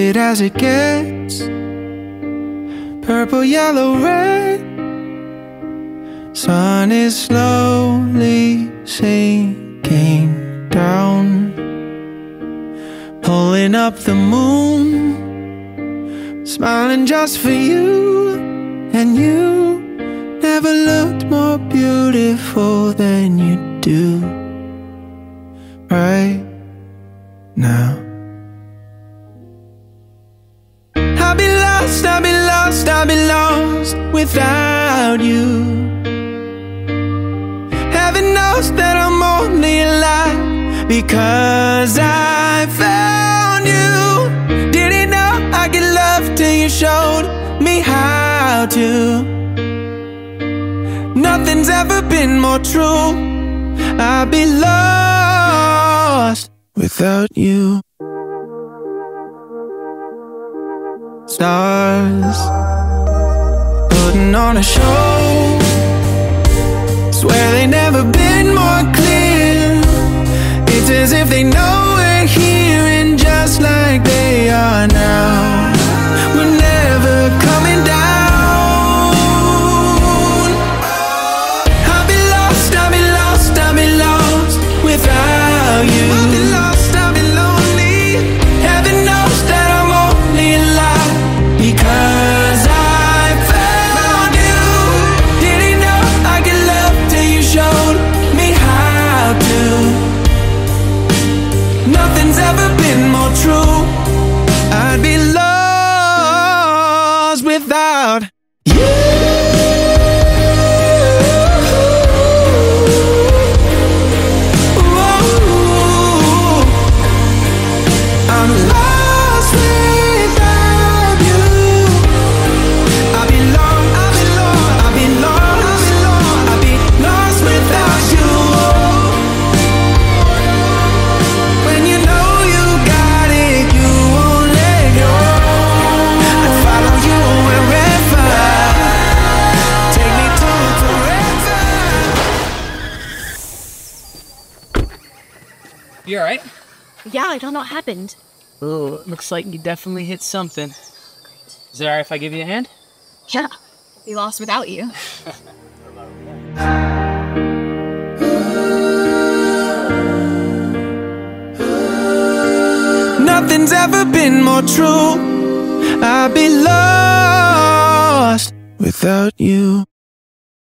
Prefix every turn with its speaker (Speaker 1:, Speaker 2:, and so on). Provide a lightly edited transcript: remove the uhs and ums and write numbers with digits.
Speaker 1: vivid as it gets. Purple, yellow, red. Sun is slowly sinking down, pulling up the moon, smiling just for you. And you never looked more beautiful than you do right now. I'd be lost, I'd be lost, I'd be lost without you. Heaven knows that I'm only alive because I found you. Didn't know I could love till you showed me how to. Nothing's ever been more true. I'd be lost without you. Stars putting on a show, swear they never been more clear. It's as if they know we're here, and just like they are now, we're never coming down. I'll be lost, I'll be lost, I'll be lost without you. I'll be lost, I'll be lonely. Heaven knows that I'm only alive because I found you. Didn't know I could love till you showed me how to. Nothing's ever been more true. I'd be lost without you. I'm lost without you. I'll be lost, I'll be lost, I'll be lost, I'll be lost without you. When you know you got it, you won't let go. I'd follow you wherever. Take me to forever.
Speaker 2: You alright?
Speaker 3: Yeah, I don't know what happened.
Speaker 2: Oh, looks like you definitely hit something. Is it alright if I give you a hand?
Speaker 3: Yeah, I'd be lost without you.
Speaker 1: Nothing's ever been more true. I'd be lost without you.